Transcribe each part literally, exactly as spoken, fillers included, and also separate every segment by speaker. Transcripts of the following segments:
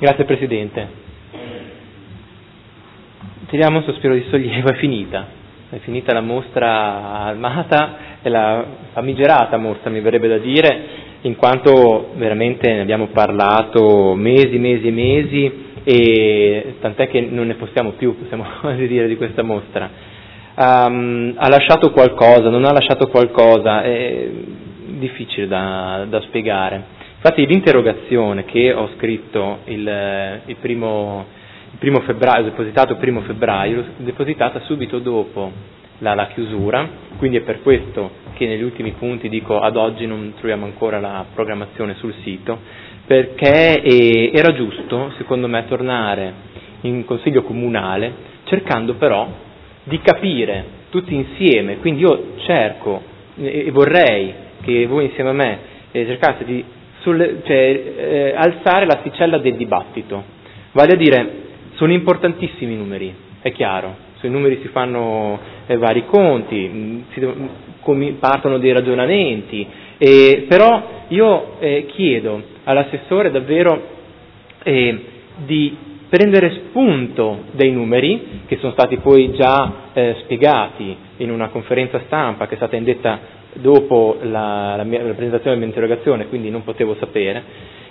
Speaker 1: Grazie Presidente. Tiriamo un sospiro di sollievo, è finita. È finita la mostra armata, è la famigerata mostra, mi verrebbe da dire, in quanto veramente ne abbiamo parlato mesi, mesi e mesi, e tant'è che non ne possiamo più, possiamo quasi dire, di questa mostra. Um, ha lasciato qualcosa, non ha lasciato qualcosa, è difficile da, da spiegare. Infatti l'interrogazione che ho scritto il, il, primo, il primo febbraio, depositato il primo febbraio, l'ho depositata subito dopo la, la chiusura, quindi è per questo che negli ultimi punti dico ad oggi non troviamo ancora la programmazione sul sito, perché eh, era giusto, secondo me, tornare in consiglio comunale, cercando però di capire tutti insieme, quindi io cerco e, e vorrei che voi insieme a me eh, cercaste di Sulle, cioè, eh, alzare l'asticella del dibattito, vale a dire, sono importantissimi i numeri, è chiaro, sui numeri si fanno eh, vari conti, mh, si, com, partono dei ragionamenti, eh, però io eh, chiedo all'assessore davvero eh, di prendere spunto dai numeri, che sono stati poi già eh, spiegati in una conferenza stampa che è stata indetta dopo la, la, mia, la presentazione della mia interrogazione, quindi non potevo sapere,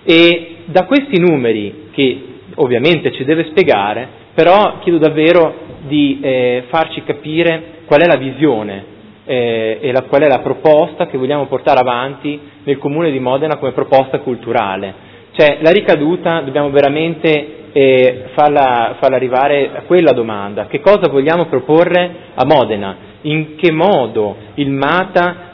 Speaker 1: e da questi numeri, che ovviamente ci deve spiegare, però chiedo davvero di eh, farci capire qual è la visione eh, e la, qual è la proposta che vogliamo portare avanti nel Comune di Modena come proposta culturale. Cioè la ricaduta dobbiamo veramente eh, farla, farla arrivare a quella domanda: che cosa vogliamo proporre a Modena? In che modo il MATA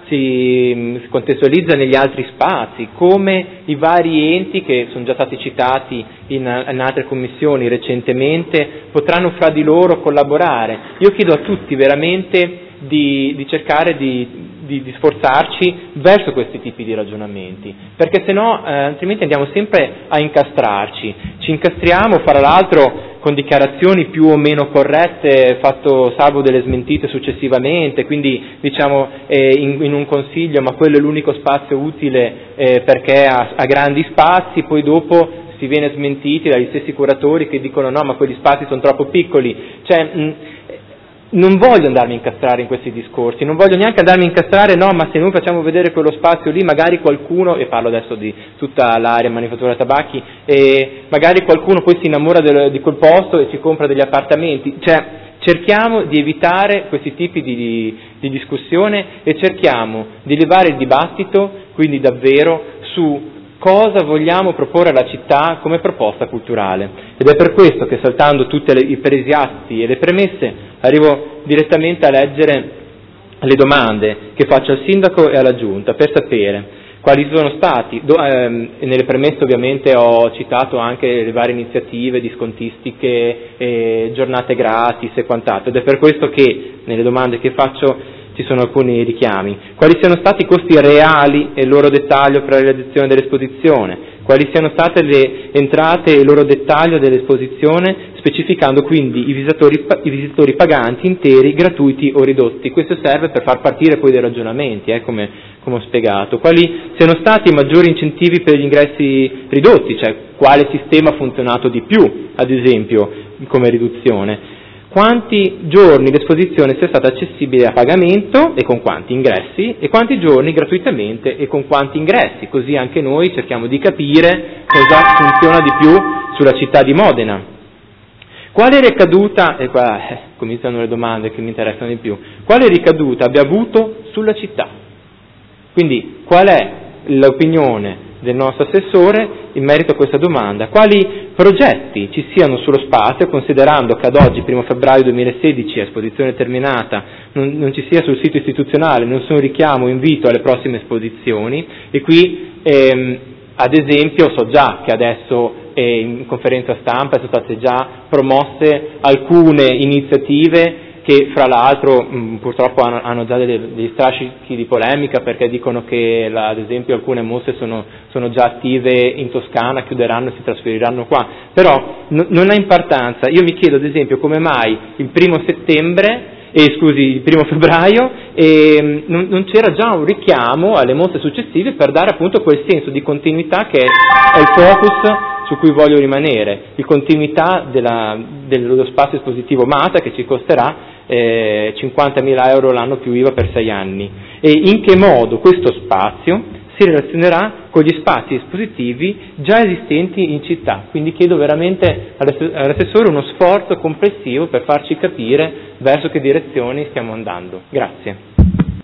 Speaker 1: si contestualizza negli altri spazi, come i vari enti che sono già stati citati in, in altre commissioni recentemente potranno fra di loro collaborare. Io chiedo a tutti veramente di, di cercare di, di, di sforzarci verso questi tipi di ragionamenti, perché se no eh, altrimenti andiamo sempre a incastrarci, ci incastriamo fra l'altro con dichiarazioni più o meno corrette, fatto salvo delle smentite successivamente, quindi diciamo eh, in, in un consiglio ma quello è l'unico spazio utile eh, perché ha, ha grandi spazi, poi dopo si viene smentiti dagli stessi curatori che dicono no ma quegli spazi sono troppo piccoli, cioè mh, non voglio andarmi a incastrare in questi discorsi, non voglio neanche andarmi a incastrare, no, ma se noi facciamo vedere quello spazio lì, magari qualcuno, e parlo adesso di tutta l'area manifattura tabacchi, e magari qualcuno poi si innamora del, di quel posto e ci compra degli appartamenti, cioè cerchiamo di evitare questi tipi di, di, di discussione e cerchiamo di levare il dibattito, quindi davvero, su cosa vogliamo proporre alla città come proposta culturale. Ed è per questo che, saltando tutti i presiatti e le premesse, arrivo direttamente a leggere le domande che faccio al sindaco e alla giunta per sapere quali sono stati, do, ehm, nelle premesse ovviamente ho citato anche le varie iniziative di scontistiche, eh, giornate gratis e quant'altro, ed è per questo che nelle domande che faccio ci sono alcuni richiami. Quali siano stati i costi reali e il loro dettaglio per la realizzazione dell'esposizione? Quali siano state le entrate e il loro dettaglio dell'esposizione, specificando quindi i visitatori, i visitatori paganti interi, gratuiti o ridotti. Questo serve per far partire poi dei ragionamenti, eh, come, come ho spiegato. Quali siano stati i maggiori incentivi per gli ingressi ridotti, cioè quale sistema ha funzionato di più, ad esempio, come riduzione. Quanti giorni l'esposizione sia stata accessibile a pagamento e con quanti ingressi, e quanti giorni gratuitamente e con quanti ingressi, così anche noi cerchiamo di capire cosa funziona di più sulla città di Modena. Quale ricaduta, e qua eh, cominciano le domande che mi interessano di più, quale ricaduta abbia avuto sulla città? Quindi qual è l'opinione del nostro assessore in merito a questa domanda? Quali progetti ci siano sullo spazio, considerando che ad oggi, primo febbraio duemilasedici, a esposizione terminata, non, non ci sia sul sito istituzionale nessun richiamo o invito alle prossime esposizioni, e qui ehm, ad esempio so già che adesso eh, in conferenza stampa sono state già promosse alcune iniziative che fra l'altro mh, purtroppo hanno, hanno già delle, degli strascichi di polemica, perché dicono che la, ad esempio alcune mostre sono, sono già attive in Toscana, chiuderanno e si trasferiranno qua, però n- non ha importanza. Io mi chiedo ad esempio come mai il primo settembre, eh, scusi, il primo febbraio eh, non, non c'era già un richiamo alle mostre successive per dare appunto quel senso di continuità che è, è il focus su cui voglio rimanere, di continuità della, dello spazio espositivo Mata, che ci costerà eh, cinquantamila euro l'anno più I V A per sei anni, e in che modo questo spazio si relazionerà con gli spazi espositivi già esistenti in città. Quindi chiedo veramente all'assessore uno sforzo complessivo per farci capire verso che direzioni stiamo andando. Grazie.